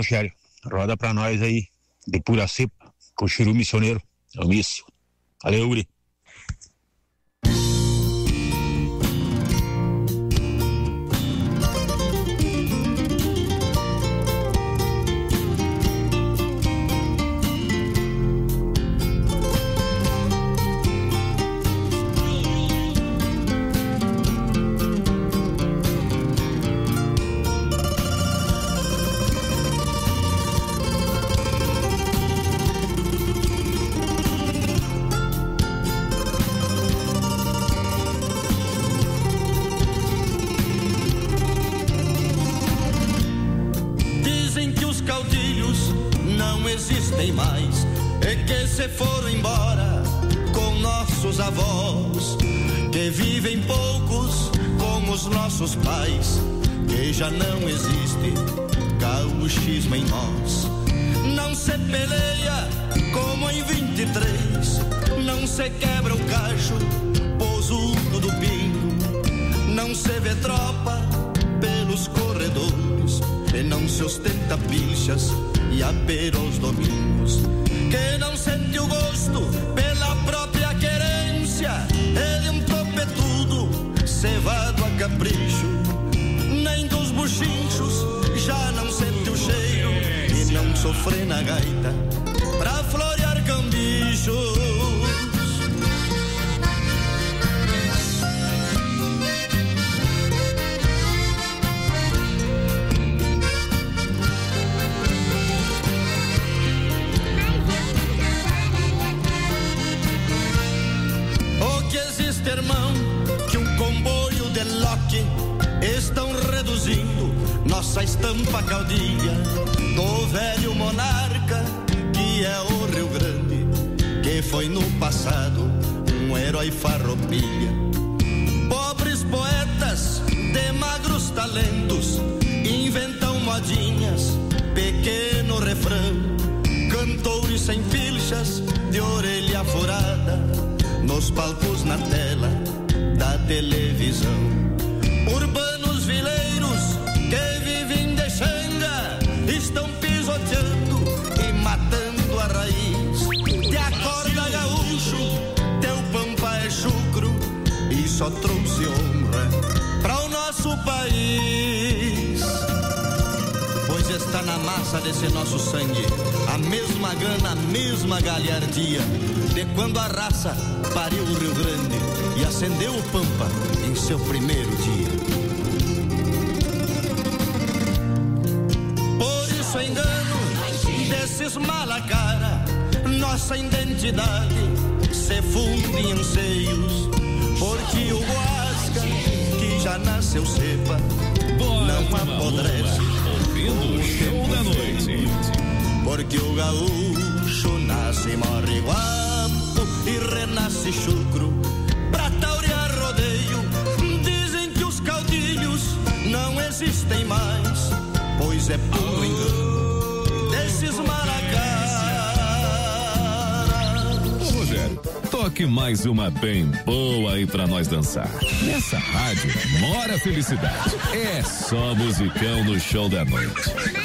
Rogério, roda pra nós aí, de pura cepa, com o Chiru Missioneiro, é o míssil. Valeu, Uri. Existem mais e que se foram embora com nossos avós, que vivem poucos como os nossos pais, que já não existe gauchismo em nós. Não se peleia como em 23, não se quebra o cacho posudo do pingo, não se vê tropa pelos corredores e não se ostenta pilchas e apeira aos domingos, que não sente o gosto pela própria querência, ele um topetudo cevado a capricho, nem dos buchinchos já não sente o cheiro e não sofre na gaita pra florear cambichos. Irmão, que um comboio de loque estão reduzindo nossa estampa caudilha do velho monarca que é o Rio Grande, que foi no passado um herói farroupilha. Pobres poetas de magros talentos inventam modinhas, pequeno refrão, cantores sem pilchas de orelha furada nos palcos na tela da televisão. Urbanos vileiros que vivem de xanga estão pisoteando e matando a raiz. Te acorda, gaúcho, teu pampa é chucro e só trouxe honra para o nosso país. Pois está na massa desse nosso sangue a mesma gana, a mesma galhardia de quando a raça pariu o Rio Grande e acendeu o Pampa em seu primeiro dia. Por isso engano desses malacara, nossa identidade se funde em anseios, porque o Guasca, que já nasceu cepa, não apodrece ouvindo o show da noite. Porque o gaúcho nasce e morre guapo e renasce chucro pra taurear rodeio. Dizem que os caudilhos não existem mais, pois é puro engano desses malacaras. Ô Rogério, toque mais uma bem boa aí pra nós dançar. Nessa rádio mora felicidade. É só musicão no show da noite.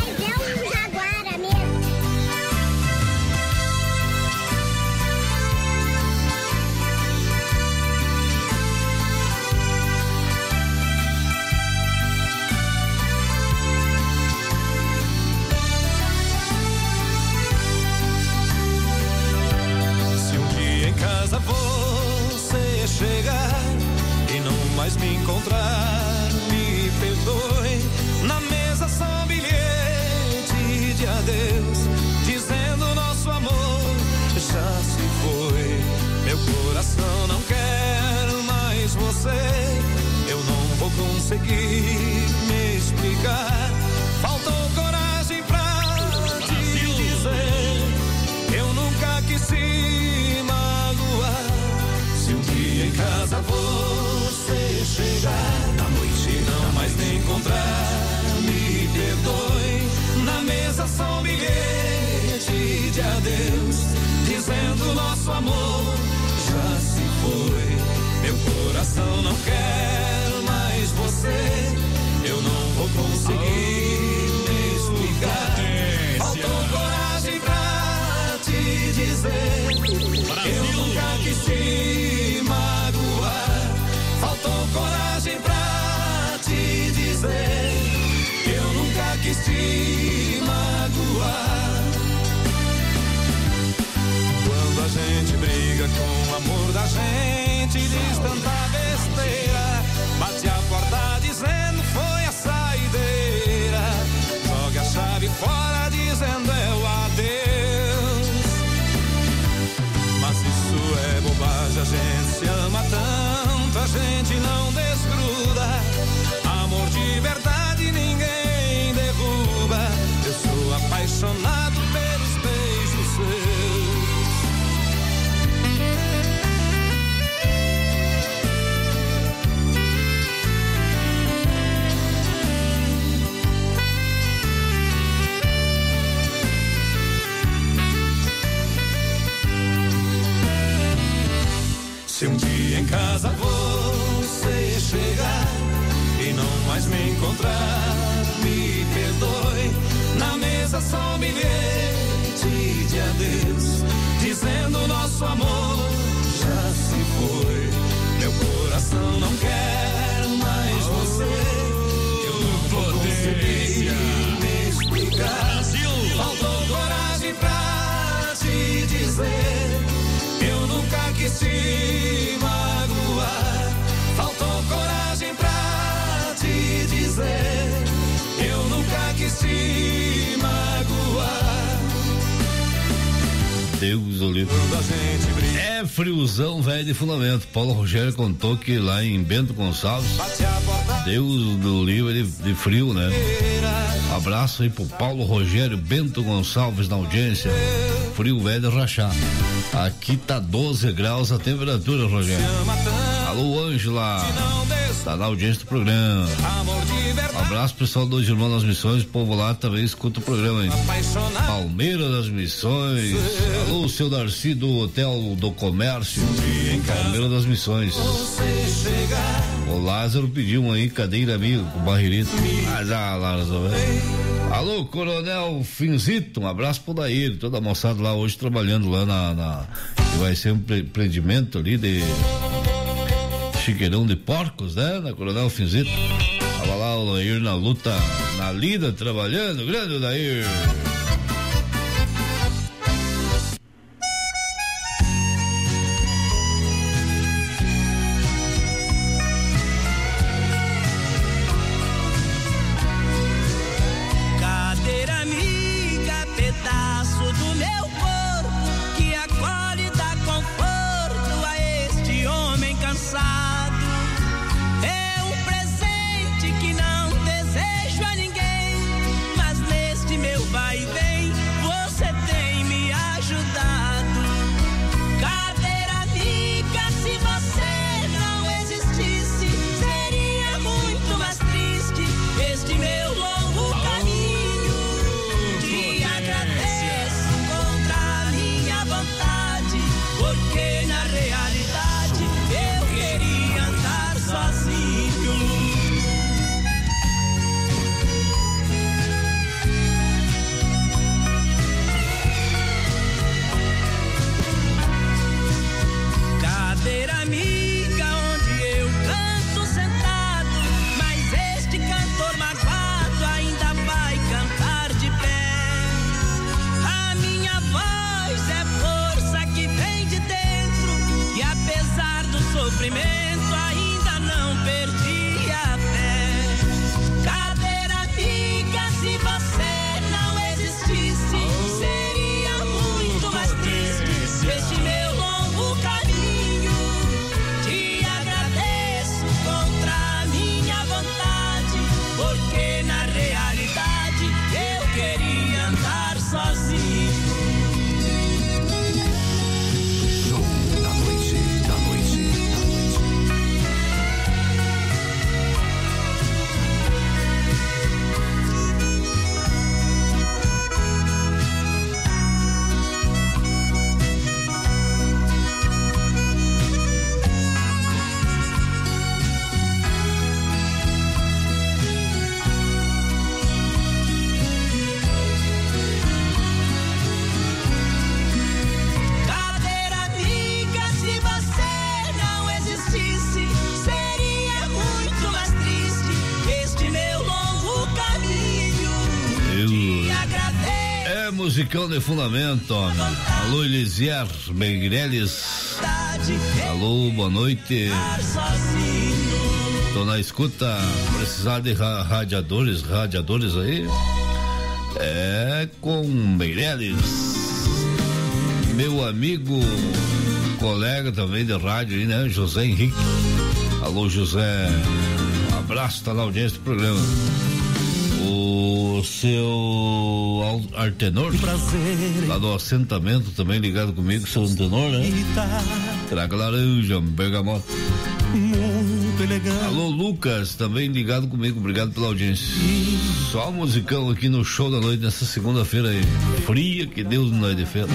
Você chegar e não mais me encontrar, me perdoe. Na mesa só um bilhete de adeus, dizendo nosso amor já se foi. Meu coração não quer mais você, eu não vou conseguir me explicar. Faltou coragem pra te dizer, eu nunca quis se magoar. Se um dia em casa você chegar na noite e não mais me encontrar, me perdoe. Na mesa só um bilhete de adeus, dizendo nosso amor já se foi. Meu coração não quer mais você, eu não vou conseguir me explicar. se magoar. Quando a gente briga com o amor da gente, diz tanta besteira, bate a porta dizendo foi a saideira, joga a chave fora dizendo é o adeus. Mas isso é bobagem, a gente se ama tanto, a gente não desgruda. Amor de verdade ninguém derruba. Eu sou apaixonado pelos beijos seus. Se um dia em casa você chegar e não mais me encontrar, me perdoe. Na mesa só um bilhete de adeus, dizendo nosso amor já se foi. Meu coração não quer mais você. Eu não vou conseguir me explicar. Faltou coragem pra te dizer. Eu nunca quis te magoar. Faltou coragem pra te dizer. Eu nunca quis te magoar. Deus o livre. É friozão, velho, de fundamento. Paulo Rogério contou que lá em Bento Gonçalves, Deus do livre de frio, né? Abraço aí pro Paulo Rogério Bento Gonçalves na audiência. Frio velho rachar. Aqui tá 12 graus a temperatura, Rogério. Alô, Ângela. Tá na audiência do programa. Um abraço, pessoal dos Irmãos das Missões. O povo lá também escuta o programa aí. Palmeiras das Missões. Alô, seu Darcy do Hotel do Comércio. Palmeiras das Missões. O Lázaro pediu uma aí, cadeira amiga com barreirito. Lázaro, velho. Alô, Coronel Finzito, um abraço pro Daír, toda a moçada lá hoje trabalhando lá que vai ser um empreendimento ali de chiqueirão de porcos, né? Na Coronel Finzito. Tava lá o Daír na luta, na lida, trabalhando, grande Daír. É musicão de fundamento. Alô, Elisier Meirelles. Alô, boa noite. Tô na escuta. Precisar de radiadores aí. É com Meirelles. Meu amigo, colega também de rádio aí, né? José Henrique. Alô, José. Um abraço, tá na audiência do programa. O seu Artenor, lá do assentamento, também ligado comigo, seu Antenor, né? Traga laranja, bergamota. Muito elegante. Alô, Lucas, também ligado comigo, obrigado pela audiência. Só musicão aqui no show da noite, nessa segunda-feira aí, fria, que Deus nos defenda.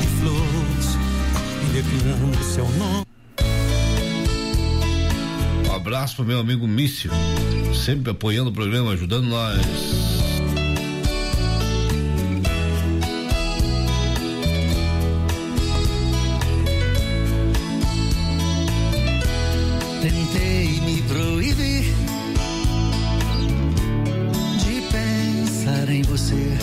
Um abraço pro meu amigo Mício, sempre apoiando o programa, ajudando nós. Tentei me proibir de pensar em você,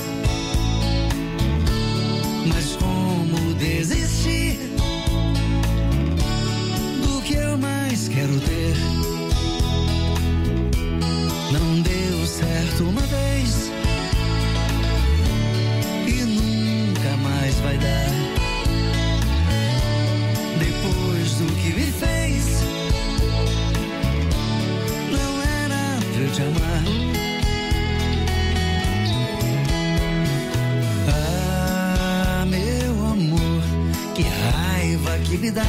mas como desistir do que eu mais quero ter? Não deu certo uma vez e nunca mais vai dar. Depois do que me fez, não era pra eu te amar. Ah, meu amor, que raiva que me dá.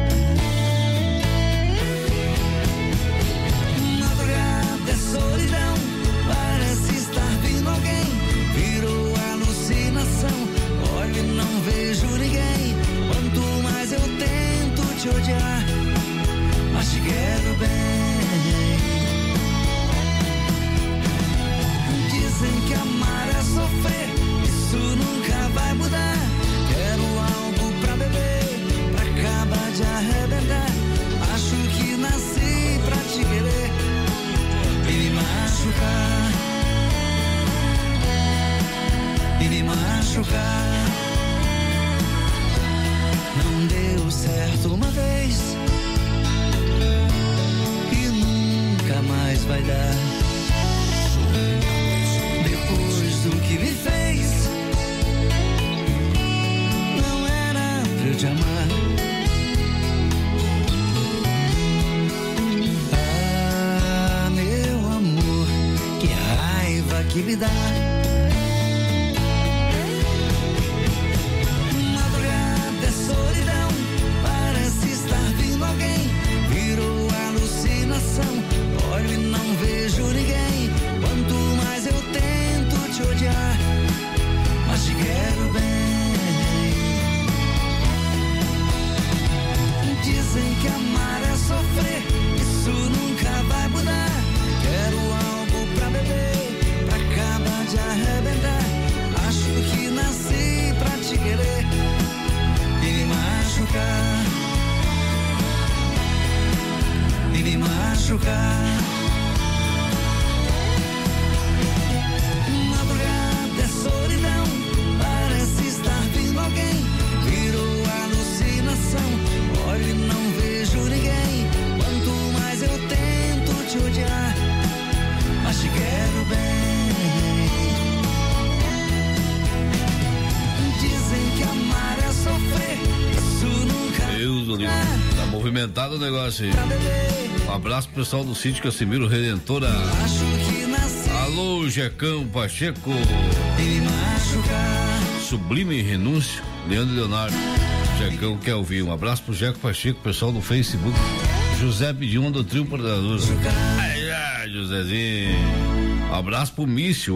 Madrugada é solidão, parece estar vindo alguém. Virou alucinação, olho e não vejo ninguém. Quanto mais eu tento te odiar, mas te quero bem. Dizem que amar é sofrer, isso nunca vai mudar. Quero algo pra beber, pra acabar de arrebentar. Acho que nasci pra te querer e me machucar, e me machucar. Não deu certo uma vez e nunca mais vai dar. Depois do que me fez, não era pra eu te amar. Ah, meu amor, que raiva que me dá. Madrugada é solidão, parece estar vindo alguém. Virou alucinação, olho e não vejo ninguém. Quanto mais eu tento te odiar, mas te quero bem. Dizem que amar é sofrer, isso nunca vai mudar. Quero algo pra beber, pra acabar de arrebentar. Acho que nasci pra te querer e me machucar, e me machucar. Madrugada é solidão, parece estar vindo alguém. Virou alucinação, olho e não vejo ninguém. Quanto mais eu tento te odiar, mas te quero bem. Dizem que amar é sofrer, isso nunca. Deus, Olívio, tá movimentado o negócio aí. Um abraço pro pessoal do sítio Casimiro Redentora. Acho que nasci. Alô, Jecão Pacheco. E me machucar. Sublime Renúncio, Leandro Leonardo. Jecão quer ouvir. Um abraço pro Jeco Pacheco, pessoal do Facebook. José Bidion do Trio Predador. Ai, Josézinho. Um abraço pro Mício,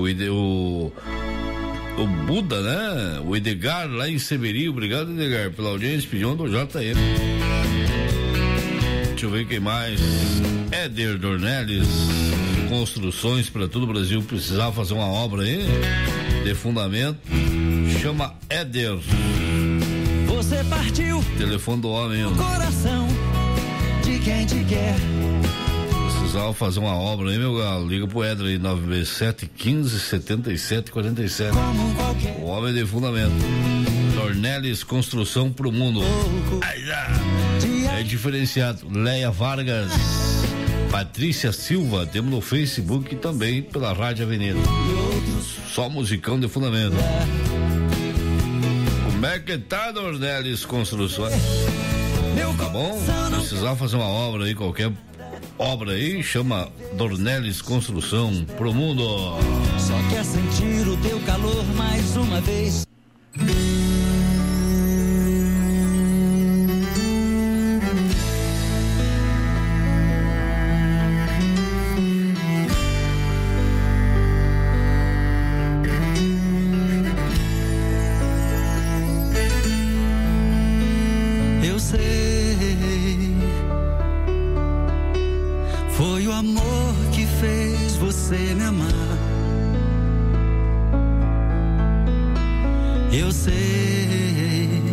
o Buda, né? O Edgar lá em Severi. Obrigado, Edgar, pela audiência. Pediu do JM. Deixa eu ver quem mais. Éder Dornelles, construções para todo o Brasil. Precisava fazer uma obra aí de fundamento. Chama Éder. Você partiu. Telefone do homem. O coração de quem te quer. Precisava fazer uma obra aí, meu galo. Liga pro Éder aí, 967 15 77 47. O homem de fundamento. Dornelles Construção pro Mundo. É diferenciado. Leia Vargas, Patrícia Silva, temos no Facebook e também pela Rádio Avenida. Só musicão de fundamento. Como é que tá, Dornelles Construções? Tá bom? Precisar fazer uma obra aí, qualquer obra aí, chama Dornelles Construção pro Mundo. Só quer sentir o teu calor mais uma vez. Eu sei, foi o amor que fez você me amar. Eu sei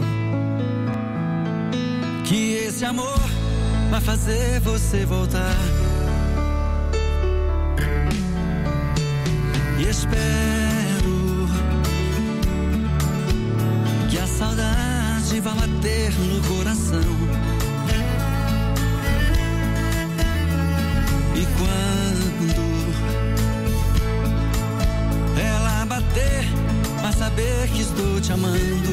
que esse amor vai fazer você voltar. E espero que a saudade vá bater no coração. E quando ela bater, vai saber que estou te amando.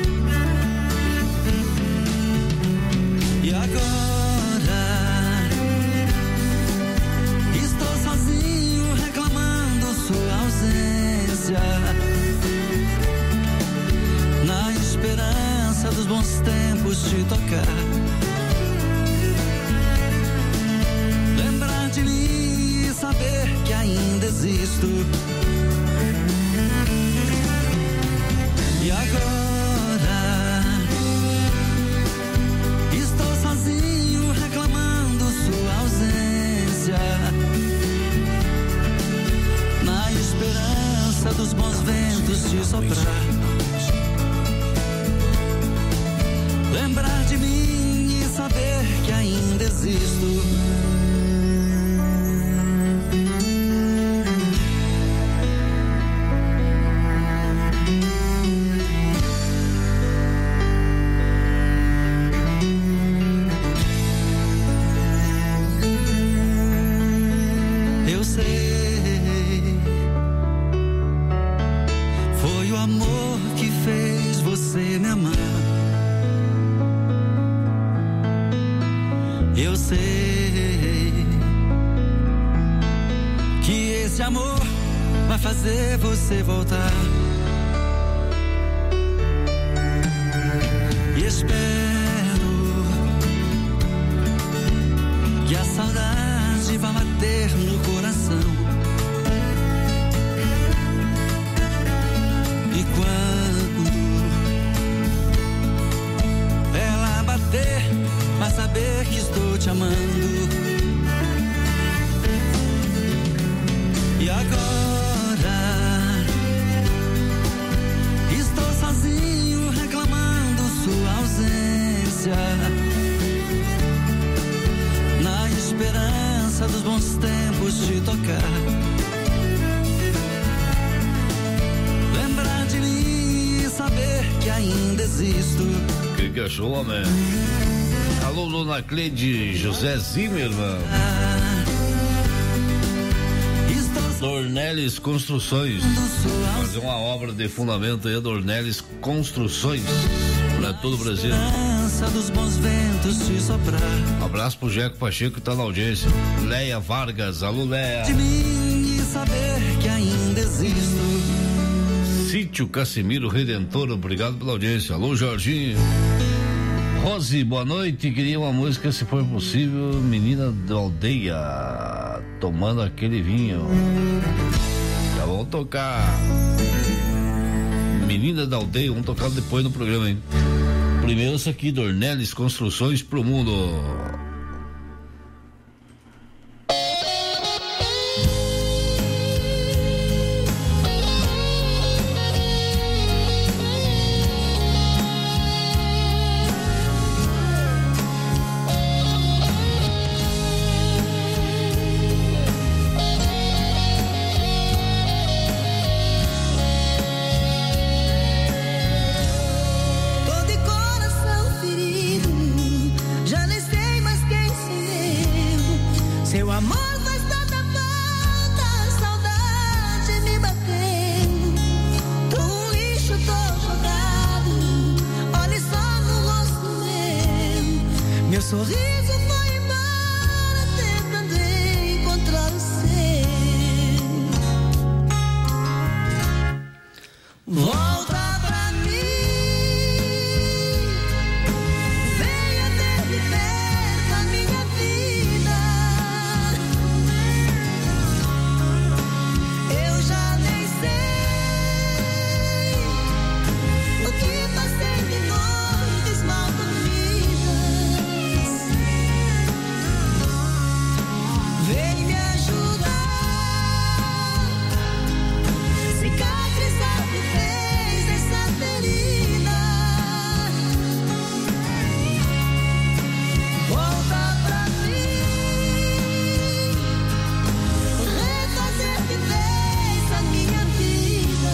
E agora estou sozinho reclamando sua ausência, na esperança dos bons tempos te tocar. Lembrar de mim e saber que ainda existo. E agora estou sozinho reclamando sua ausência, na esperança dos bons ventos te soprar. Lembrar de mim e saber que ainda existo. Eu sei que esse amor vai fazer você voltar. E espero que a saudade vá bater no coração. E quando ela bater, vai saber que estou te amando. E agora estou sozinho reclamando sua ausência, na esperança dos bons tempos te tocar. Lembrar de mim e saber que ainda existo. Que achou, homem? Alô, Dona Cleide José Zimmermann. Dornelles Construções. Fazer uma obra de fundamento aí, Dornelles Construções, pra todo o Brasil. Dos bons ventos te soprar. Abraço pro Jeco Pacheco que tá na audiência. Leia Vargas, alô Leia. De mim e saber que ainda existo. Sítio Casimiro Redentor, obrigado pela audiência. Alô Jorginho. Rose, boa noite, queria uma música, se for possível, Menina da Aldeia, tomando aquele vinho. Já vamos tocar Menina da Aldeia, vamos tocar depois no programa, hein? Primeiro essa aqui, Dornelles Construções pro Mundo. sorriso foi embora, tentando encontrar o seu. Volta pra mim, venha ver de perto a minha vida. Eu já nem sei o que passei de noites mal dormidas. Vem me ajudar, cicatrizar de vez essa ferida. Volta pra mim, refazer de vez a minha vida.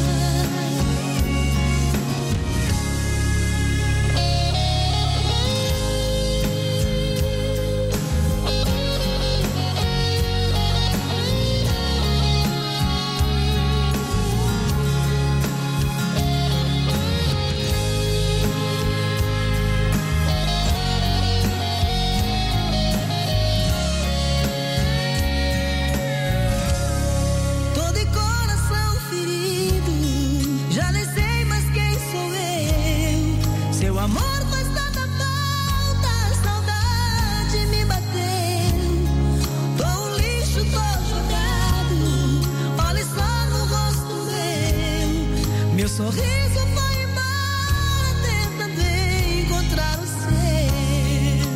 Tô de coração ferido, já nem sei mais quem sou eu. Seu amor faz tanta falta, a saudade me bateu. Tô um lixo, tô jogado, olhe só no rosto meu. Meu sorriso foi embora, tentando encontrar o seu.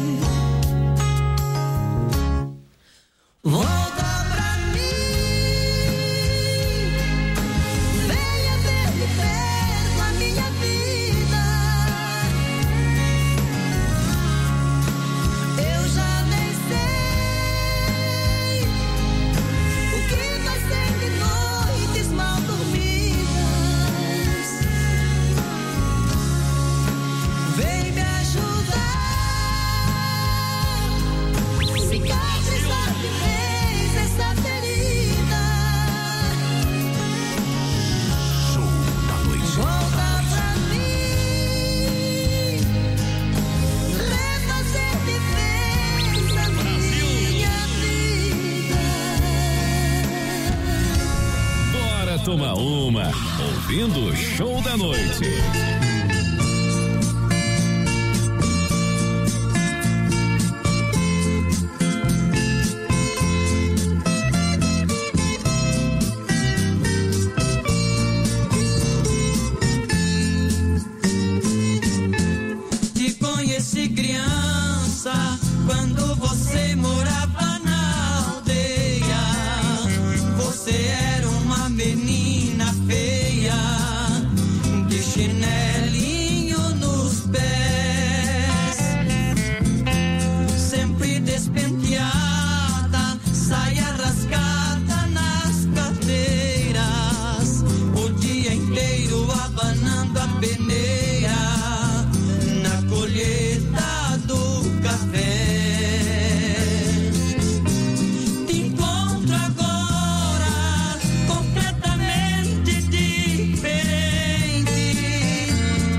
Volta pra mim, venha ver de perto a minha vida. Eu já nem sei o que passei de noites mal dormidas. Vem me ajudar, cicatrizar de vez essa ferida. Volta pra mim, refazer de vez a minha vida. Bora tomar uma, ouvindo o Show da Noite. Te conheci criança, quando você morava na aldeia. Você era uma menina feia, de chinelinho nos pés, sempre despenteada, saia rasgada nas carteiras, o dia inteiro abanando a peneira na colheita do café. Te encontro agora completamente diferente.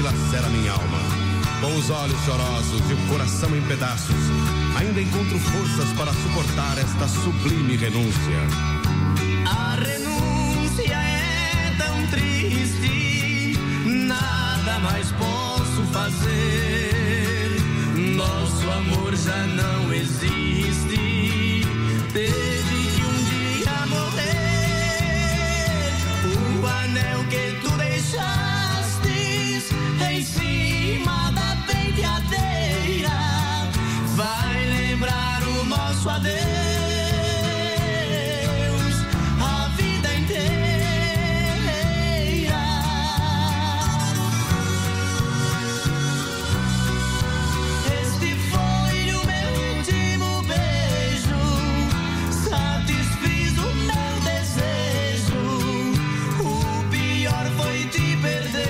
dilacera minha alma. Com os olhos chorosos e o coração em pedaços, ainda encontro forças para suportar esta sublime renúncia. A renúncia é tão triste, nada mais posso fazer. Nosso amor já não existe, teve que um dia morrer. O anel que tu deixastes em cima da penteadeira vai lembrar o nosso adeus a vida inteira. Este foi o meu último beijo, satisfiz o meu desejo. O pior foi te perder.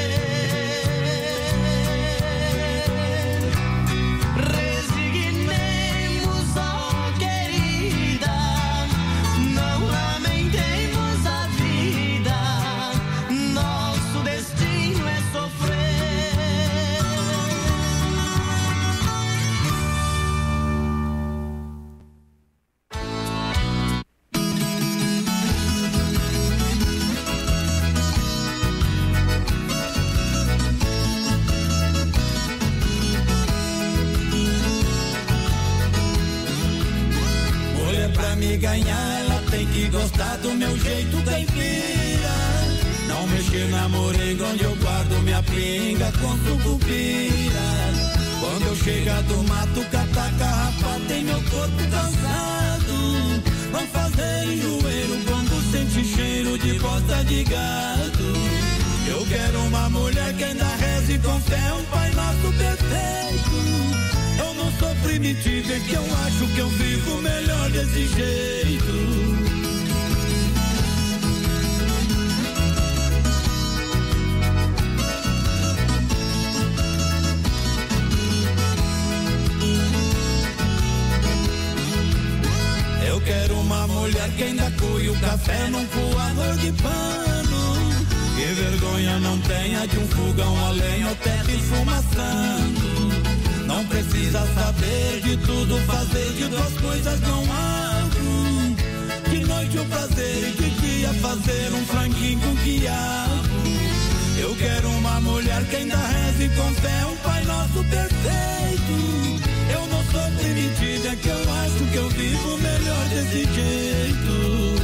Ganhar, ela tem que gostar do meu jeito caipira. Não mexer na morenga onde eu guardo minha pinga com sucupira. Quando eu chegar do mato, catar carrapato, tem meu corpo cansado. Não fazer enjoeiro quando sente cheiro de bosta de gado. Eu quero uma mulher que ainda reze com fé um Pai Nosso perfeito. Eu não sou primitivo, é que eu acho que eu vivo melhor desse jeito. Eu quero uma mulher que ainda coe o café num coador de pano. Que vergonha não tenha de um fogão a lenha ou teto esfumaçando. Não precisa saber de tudo, fazer de duas coisas não abro. De noite o prazer e de dia fazer um franguinho com quiabo. Eu quero uma mulher que ainda reze com fé um Pai Nosso perfeito. Eu não sou primitiva, é que eu acho que eu vivo melhor desse jeito.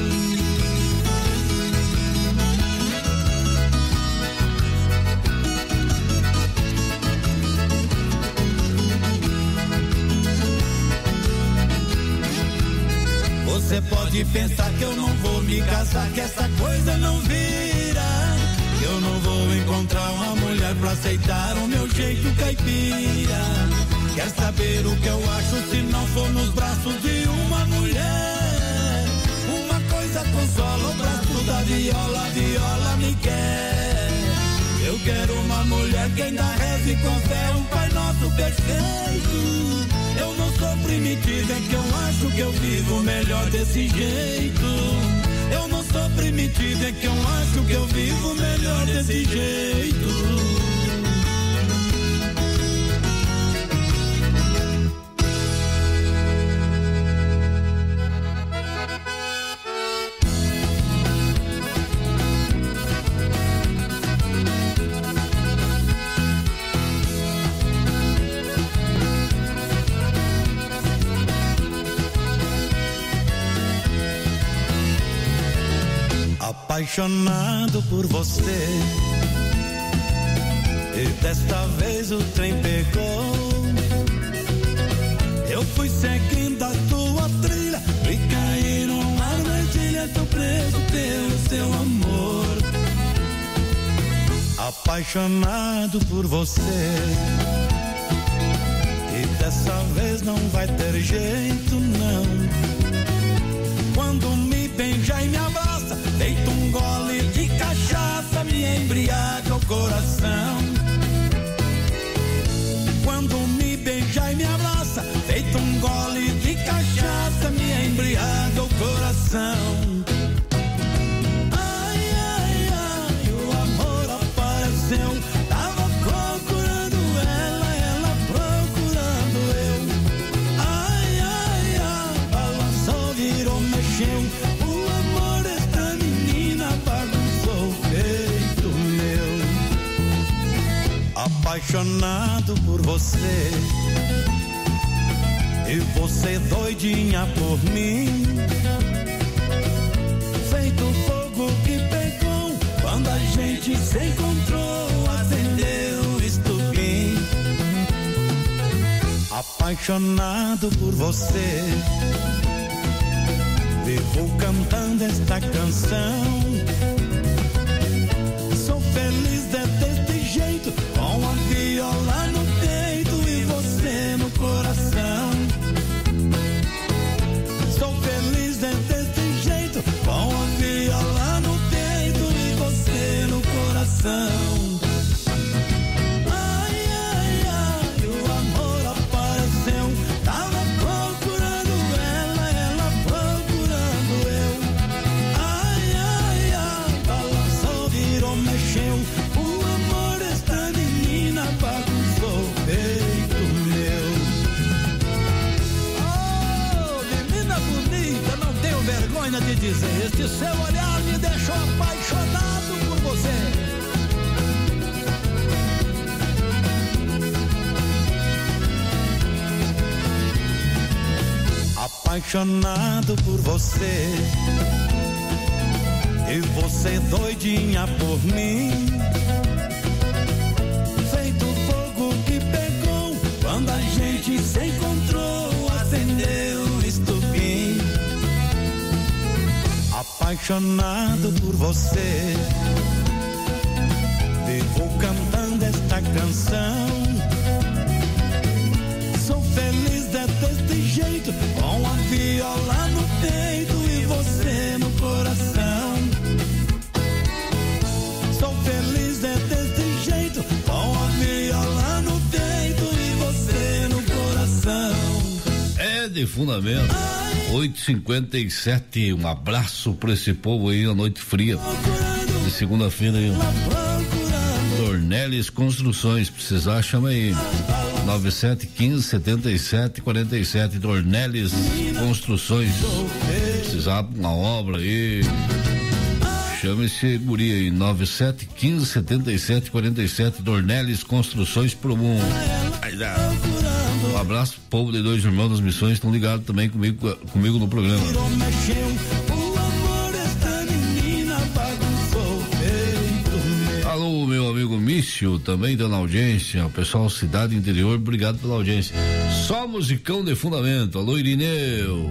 Você pode pensar que eu não vou me casar, que essa coisa não vira. Eu não vou encontrar uma mulher pra aceitar o meu jeito caipira. Quer saber o que eu acho se não for nos braços de uma mulher? Uma coisa consola o braço da viola, a viola me quer. Eu quero uma mulher que ainda reze com fé um Pai Nosso perfeito. Eu não sou primitivo, é que eu acho que eu vivo melhor desse jeito. Eu não sou primitivo, é que eu acho que eu vivo melhor desse jeito. Apaixonado por você, e desta vez o trem pegou. Eu fui seguindo a tua trilha e caí numa armadilha. Tô preso pelo seu amor. Apaixonado por você, e dessa vez não vai ter jeito não. Quando me beija e me abraça, feito um gole de cachaça, me embriaga o coração. Quando me beija e me abraça, feito um gole de cachaça, me embriaga o coração. Ai, ai, ai, o amor apareceu, tava apaixonado por você e você doidinha por mim, feito fogo que pegou quando a gente se encontrou, acendeu o estupim. Apaixonado por você, vivo cantando esta canção. Sou feliz desse jeito, com a viola no peito e você no coração. Sou feliz desse jeito, com a viola no peito e você no coração. De dizer, este seu olhar me deixou apaixonado por você. Apaixonado por você e você doidinha por mim, feito fogo que pegou quando a gente se encontrou, acendeu o estupim. Apaixonado por você, vivo cantando esta canção. Sou feliz desse jeito, com a viola no peito e você no coração. Sou feliz desse jeito, com a viola no peito e você no coração. É de fundamento. 8h57, um abraço pra esse povo aí, a noite fria de segunda-feira aí. Dornelles Construções, precisar, chama aí 9715-7747, Dornelles Construções, precisar de uma obra aí, chama esse guri aí, 9715-7747, Dornelles Construções pro mundo. Um abraço pro povo de Dois Irmãos das Missões, estão ligados também comigo no programa. Alô, meu amigo Mício, também dando audiência, o pessoal Cidade Interior, obrigado pela audiência. Só musicão de fundamento. Alô, Irineu.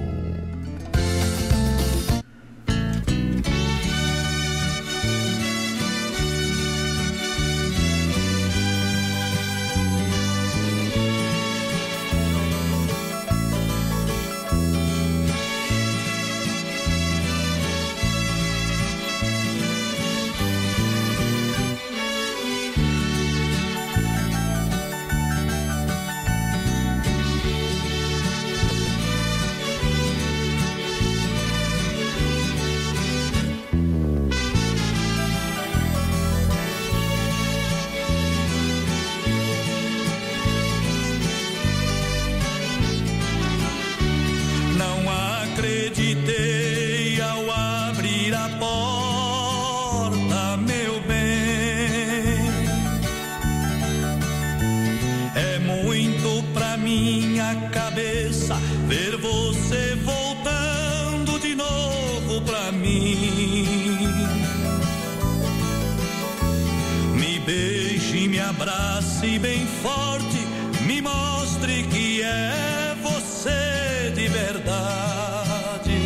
Abrace bem forte, me mostre que é você de verdade.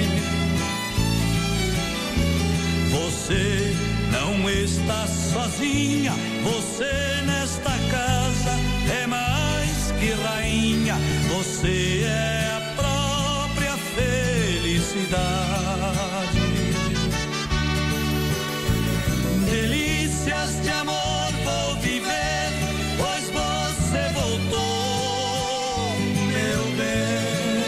Você não está sozinha, você nesta casa é mais que rainha, você é a própria felicidade. Delícias de amor vou viver, pois você voltou, meu bem.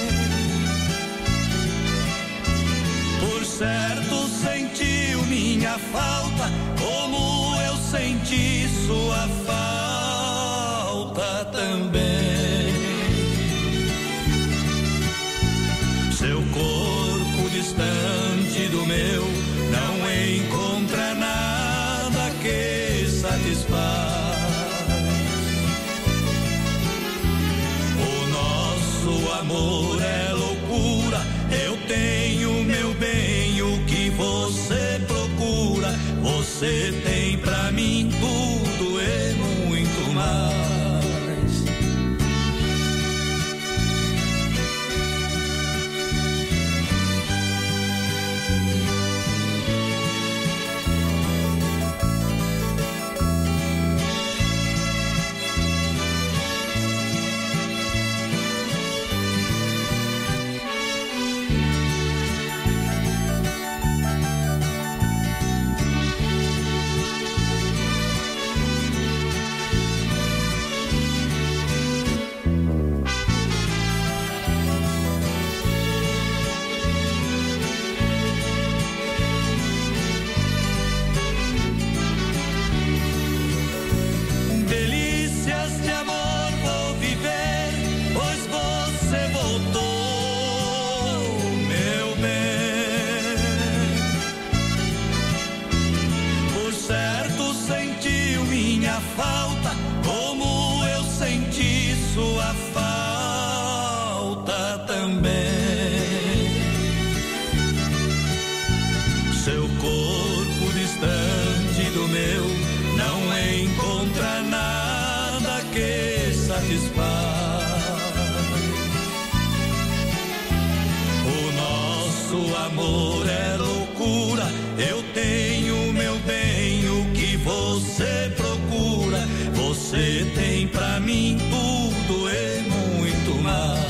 Por certo sentiu minha falta, como eu senti sua falta também. Seu corpo distante do meu não encontra nada que satisfaz. amor é loucura, eu tenho meu bem, o que você procura, você tem pra mim tudo e muito mais. Amor é loucura, eu tenho meu bem, o que você procura, você tem pra mim tudo e muito mais.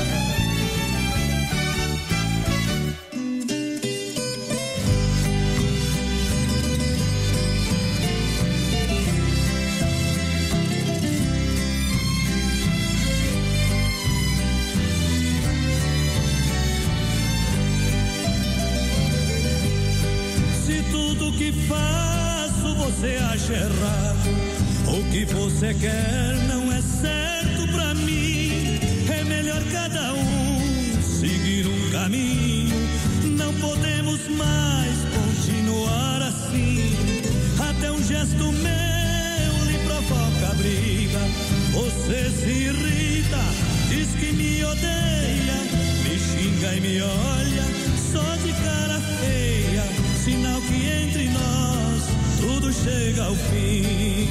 Você acha errado, o que você quer não é certo pra mim. É melhor cada um seguir um caminho. Não podemos mais continuar assim. Até um gesto meu lhe provoca briga. Você se irrita, diz que me odeia, me xinga e me olha só de cara feia. Sinal que entre nós tudo chega ao fim.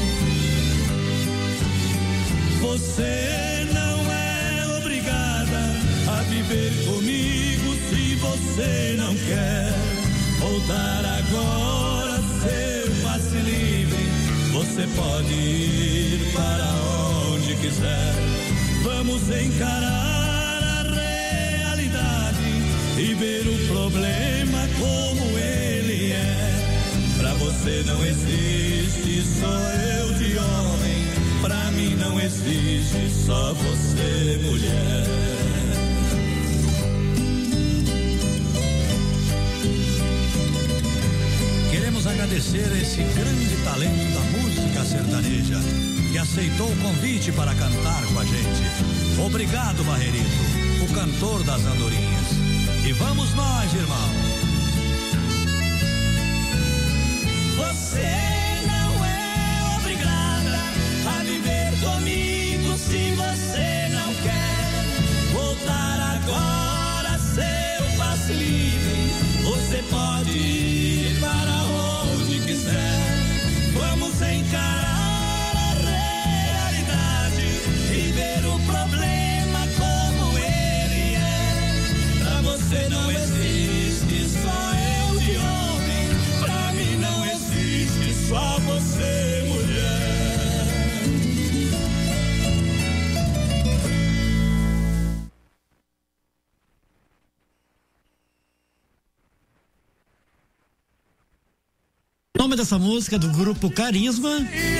Você não é obrigada a viver comigo se você não quer voltar agora, ser passe livre. Você pode ir para onde quiser. Vamos encarar a realidade e ver o problema como ele é. Pra você não existe só eu de homem, pra mim não existe só você mulher. Queremos agradecer a esse grande talento da música sertaneja que aceitou o convite para cantar com a gente. Obrigado, Barrerito, o cantor das andorinhas. E vamos nós, irmão. Você não é obrigada a viver comigo se você não quer voltar agora, seu passe livre. Você pode ir para onde quiser. Vamos encarar a realidade e ver o problema como ele é. Pra você não existe só eu de homem, pra mim não existe só você mulher. O nome dessa música é do grupo Carisma.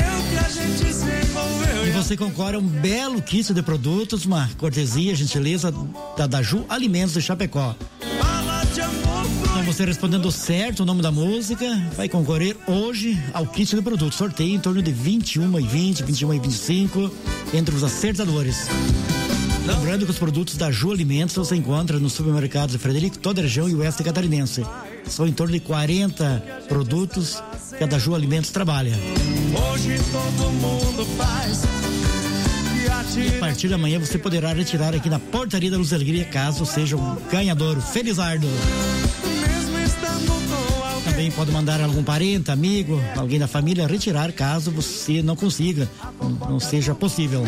E você concorre a um belo kit de produtos, uma cortesia, gentileza da Daju Alimentos de Chapecó. Então você respondendo certo o nome da música, vai concorrer hoje ao kit de produtos. Sorteio em torno de 21h20, 21h25 entre os acertadores. Lembrando que os produtos da Ju Alimentos você encontra nos supermercados de Frederico, toda a região e oeste catarinense. São em torno de 40 produtos que a da Ju Alimentos trabalha. Hoje todo mundo faz E a partir da manhã você poderá retirar aqui na Portaria da Luz e Alegria, caso seja um ganhador. Felizardo. Também pode mandar algum parente, amigo, alguém da família retirar, caso você não consiga, não seja possível.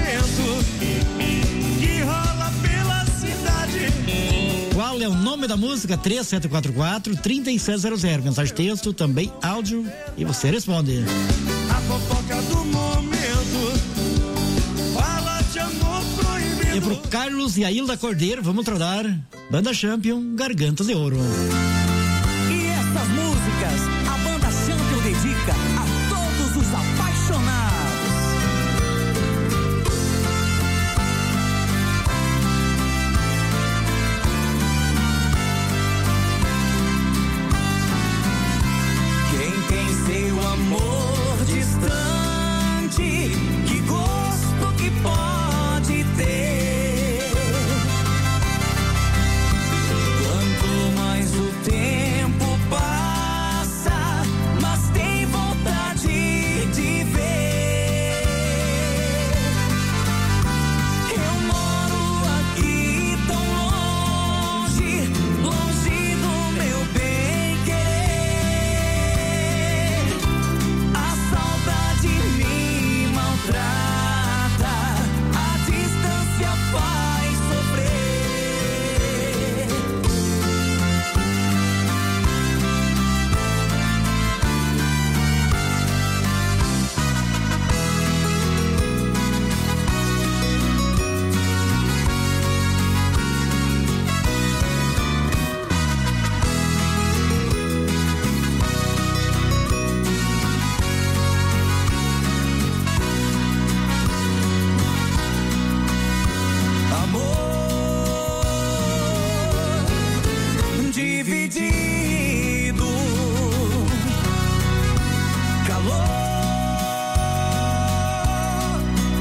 Qual é o nome da música? 3744-3600. Mensagem texto, também áudio, e você responde. A fofoca do momento, fala de amor proibido. E pro Carlos e a Hilda Cordeiro, vamos trocar Banda Champion, Gargantas de Ouro. E essas músicas, a Banda Champion dedica a todos os apaixonados. Quem tem seu amor distante, que gosto que pode ter. Quanto mais o tempo passa, mas tem vontade de ver. Eu moro aqui tão longe, longe do meu bem querer. A saudade me maltrata, a distância faz sofrer. Amor dividido, calor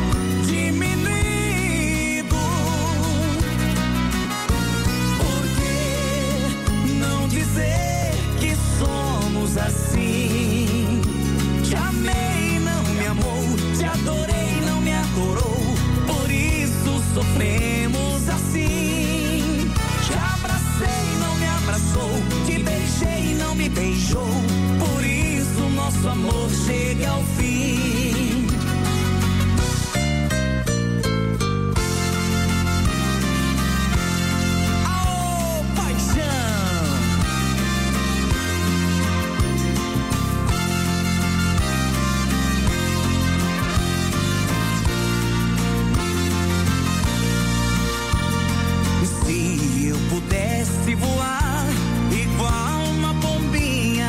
diminuído. Por que não dizer que somos assim? Te amei, não me amou, te adorei, não me adorou. Por isso sofremos assim. Te abracei, não me abraçou, te beijei, não me beijou. Por isso nosso amor chega ao fim. Aô, paixão! Se eu pudesse voar igual uma pombinha,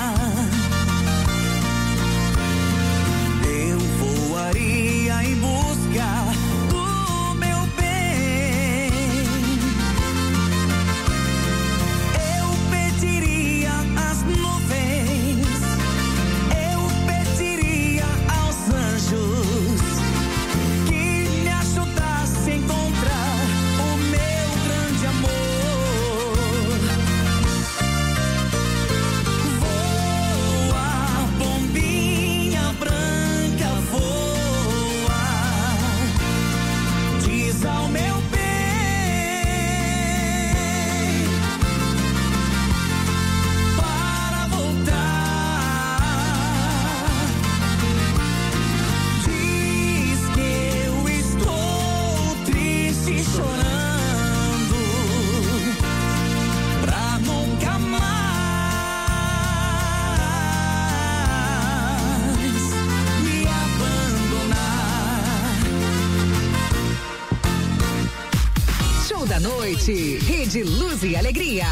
eu voaria em busca do meu bem. Eu pediria às nuvens, eu pediria aos anjos que me ajudassem a encontrar o meu grande amor. Voa, pombinha branca, voa, diz ao meu bem para voltar. Diz que eu estou triste, chorando, pra nunca mais me abandonar. Show da noite, Rede Luz e Alegria.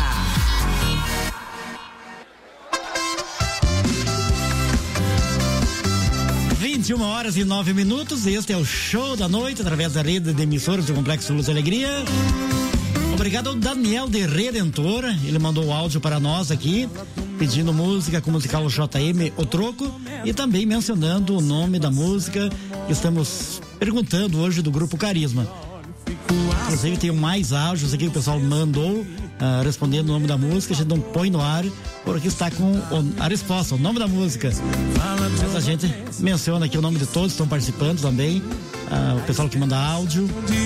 21h09. Este é o Show da Noite, através da rede de emissoras do Complexo Luz e Alegria. Obrigado ao Daniel de Redentora, ele mandou o áudio para nós aqui, pedindo música com o musical JM O Troco, e também mencionando o nome da música que estamos perguntando hoje do Grupo Carisma. Inclusive tem mais áudios aqui que o pessoal mandou respondendo o nome da música. A gente não põe no ar porque está com a resposta, o nome da música. Mas a gente menciona aqui o nome de todos que estão participando também. o pessoal que manda áudio.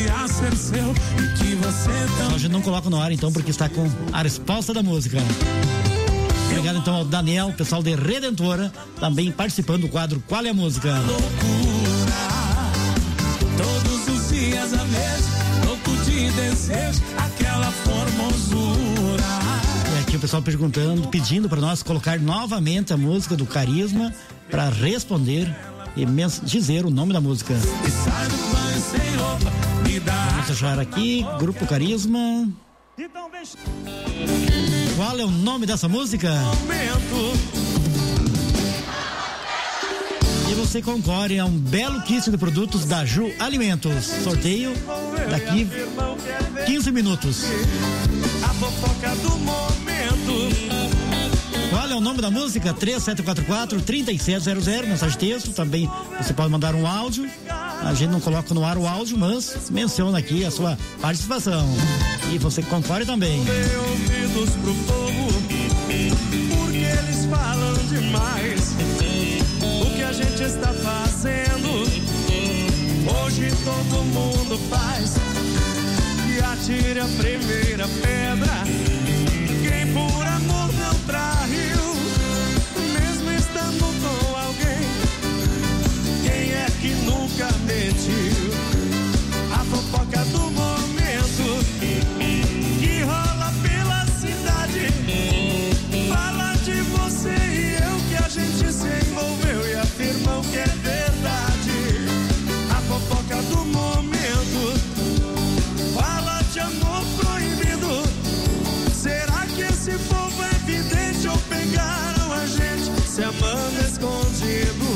A gente não coloca no ar então porque está com a resposta da música. Obrigado então ao Daniel, pessoal de Redentora, também participando do quadro Qual é a Música? Todos os dias a mesma, louco de desejo, aquela formosura. E aqui o pessoal perguntando, pedindo para nós colocar novamente a música do Carisma para responder e dizer o nome da música. Vamos achar aqui, Grupo Carisma. Qual é o nome dessa música? E você concorre a um belo kit de produtos da Ju Alimentos. Sorteio daqui 15 minutos. A fofoca do momento. Qual é o nome da música? 3744-3700, mensagem de texto. Também você pode mandar um áudio. A gente não coloca no ar o áudio, mas menciona aqui a sua participação. E você concorre também. Dê ouvidos pro povo, porque eles falam demais. O que a gente está fazendo, hoje todo mundo faz. E atire a primeira pedra, quem por amor não traiu, mesmo estando com alguém. Quem é que nunca mentiu? A fofoca do momento que rola pela cidade, fala de você e eu, que a gente se envolveu e afirmou que é verdade. A fofoca do momento fala de amor proibido. Será que esse povo é evidente ou pegaram a gente se amando escondido?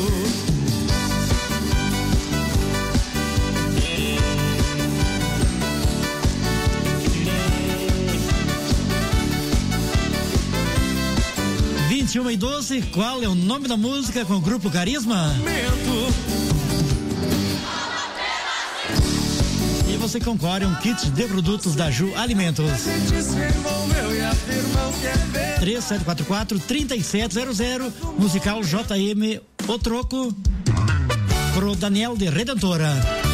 e 12, qual é o nome da música com o Grupo Carisma? E você concorre a um kit de produtos da Ju Alimentos. 3744-3700, musical JM O Troco, pro Daniel de Redentora.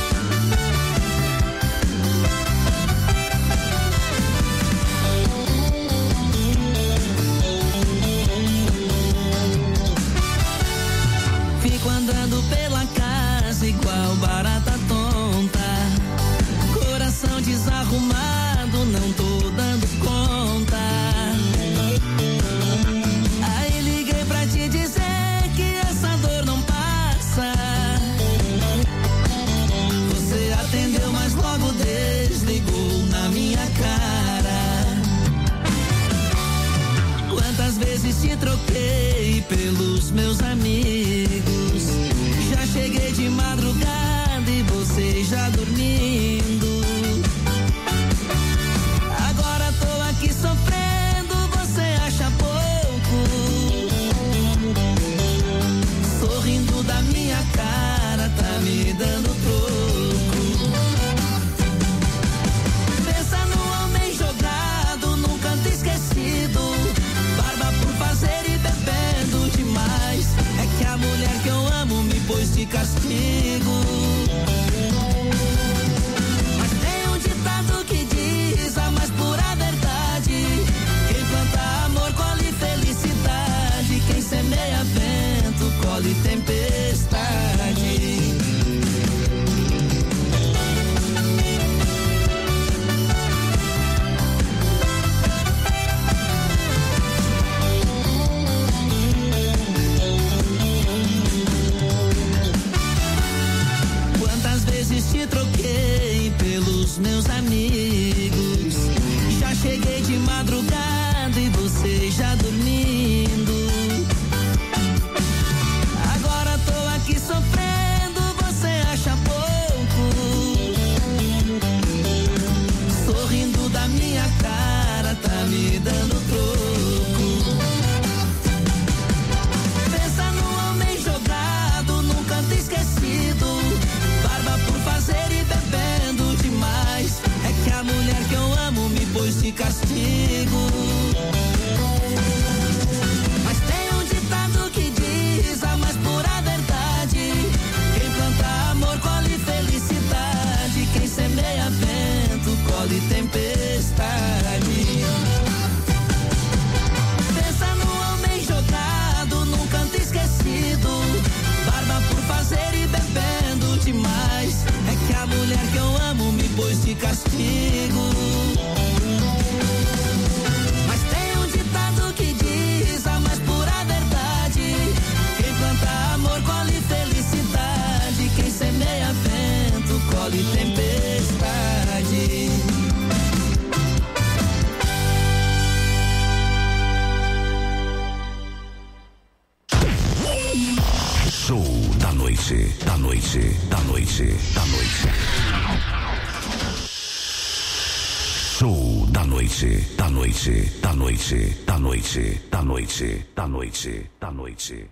Andando pela casa igual barata tonta, coração desarrumado, não tô dando conta. Aí liguei pra te dizer que essa dor não passa. Você atendeu, mas logo desligou na minha cara. Quantas vezes te troquei pelos meus amigos, já cheguei de madrugada e você já dormindo. Agora tô aqui sofrendo, você acha pouco? Sorrindo da minha cara, tá me dando troco. Pensa no homem jogado, num canto esquecido, barba por fazer e bebendo demais. É que a mulher que eu amo me pôs de castigo. Mas tem um ditado que diz a mais pura verdade: quem planta amor colhe felicidade, quem semeia vento colhe tempestade. Te troquei pelos meus amigos, já cheguei de madrugada e você já dormindo. Agora tô aqui sofrendo, você acha pouco? Sorrindo da minha cara, tá me dando troco. Pensa no homem jogado, num canto esquecido, barba por fazer e bebendo demais. É que a mulher que eu amo me pôs de castigo. colhe tempestade. Pensa no homem jogado num canto esquecido, barba por fazer e bebendo demais. É que a mulher que eu amo me pôs de castigo. Mas tem um ditado que diz a mais pura verdade: quem planta amor colhe felicidade, quem semeia vento colhe tempestade. Show da noite, da noite, da noite, da noite. Show da noite, da noite, da noite, da noite, da noite, da noite, da noite.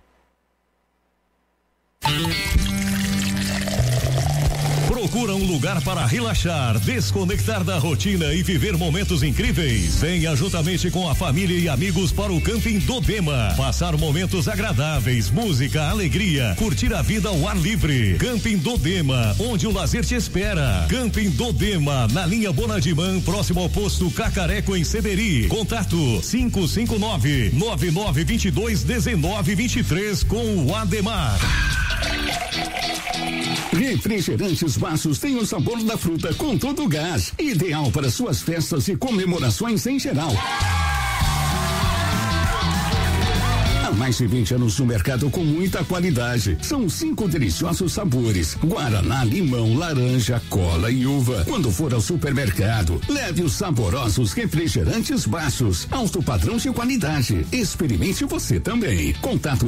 Procura um lugar para relaxar, desconectar da rotina e viver momentos incríveis? Venha juntamente com a família e amigos para o Camping Dodema. Passar momentos agradáveis, música, alegria, curtir a vida ao ar livre. Camping Dodema, onde o lazer te espera. Camping Dodema, na linha Bonadimã, próximo ao posto Cacareco, em Cederi. Contato 559-9922-1923 com o Ademar. Refrigerantes Baços tem o sabor da fruta com todo o gás, ideal para suas festas e comemorações em geral. Há mais de 20 anos no mercado com muita qualidade. São 5 deliciosos sabores: guaraná, limão, laranja, cola e uva. Quando for ao supermercado, leve os saborosos refrigerantes Baços, alto padrão de qualidade. Experimente você também. Contato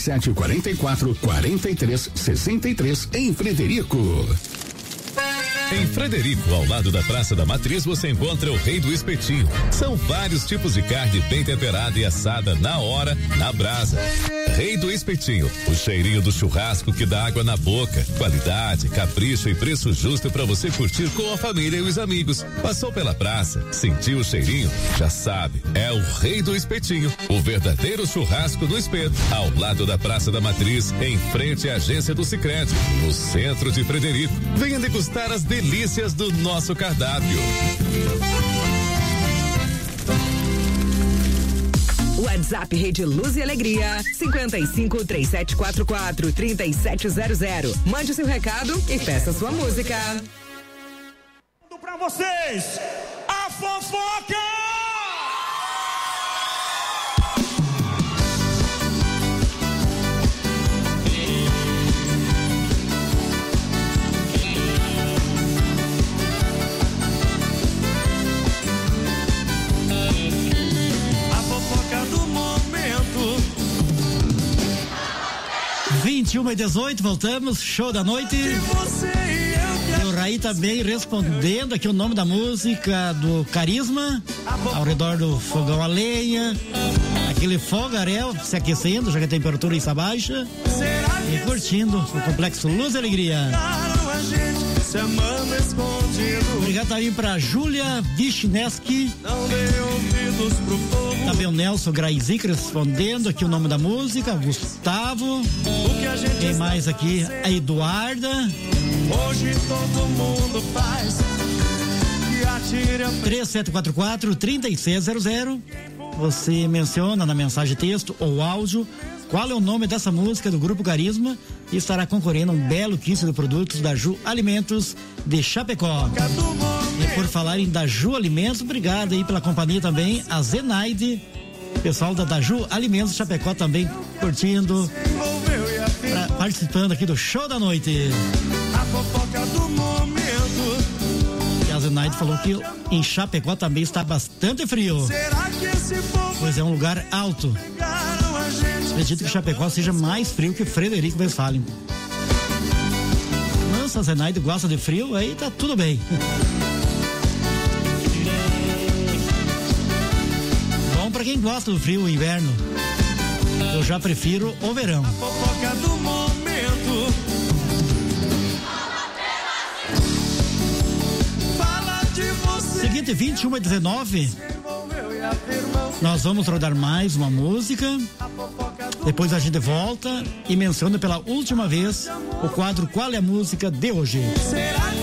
3744-4363 em Frederico. Em Frederico, ao lado da Praça da Matriz, você encontra o Rei do Espetinho. São vários tipos de carne bem temperada e assada na hora, na brasa. Rei do Espetinho, o cheirinho do churrasco que dá água na boca. Qualidade, capricho e preço justo para você curtir com a família e os amigos. Passou pela praça, sentiu o cheirinho? Já sabe, é o Rei do Espetinho, o verdadeiro churrasco do espeto. Ao lado da Praça da Matriz, em frente à agência do Sicredi, no centro de Frederico. Venha degustar as delícias do nosso cardápio. WhatsApp Rede Luz e Alegria 5537443700. Mande seu recado e peça sua música. Pra vocês, a fofoca! A fofoca do momento. 21h18, voltamos, show da noite. O Raí também respondendo aqui o nome da música do Carisma, ao redor do fogão a lenha, aquele fogaréu se aquecendo, já que a temperatura está baixa, e curtindo o Complexo Luz e Alegria. Obrigado também pra Júlia Vichneski. Também o Nelson Graizic respondendo aqui o nome da música, Gustavo. Quem mais aqui? A Eduarda. Hoje todo mundo faz. 3744-3600. Você menciona na mensagem texto ou áudio qual é o nome dessa música do Grupo Carisma e estará concorrendo a um belo kit de produtos da Ju Alimentos de Chapecó. E por falarem da Ju Alimentos, obrigado aí pela companhia também, a Zenaide, pessoal da Ju Alimentos de Chapecó também curtindo, participando aqui do show da noite. A fofoca do momento. E a Zenaide falou que em Chapecó também está bastante frio. Será que esse povo pois é um lugar alto. Acredito que Chapecó seja mais frio que Frederico Westphalen. Nossa, a Zenaide gosta de frio, aí tá tudo bem. Bom pra quem gosta do frio, o inverno. Eu já prefiro o verão. A fofoca do momento. Fala de você. Seguinte, 21h19. Nós vamos rodar mais uma música. Depois a gente volta e menciona pela última vez o quadro Qual é a Música de hoje. Será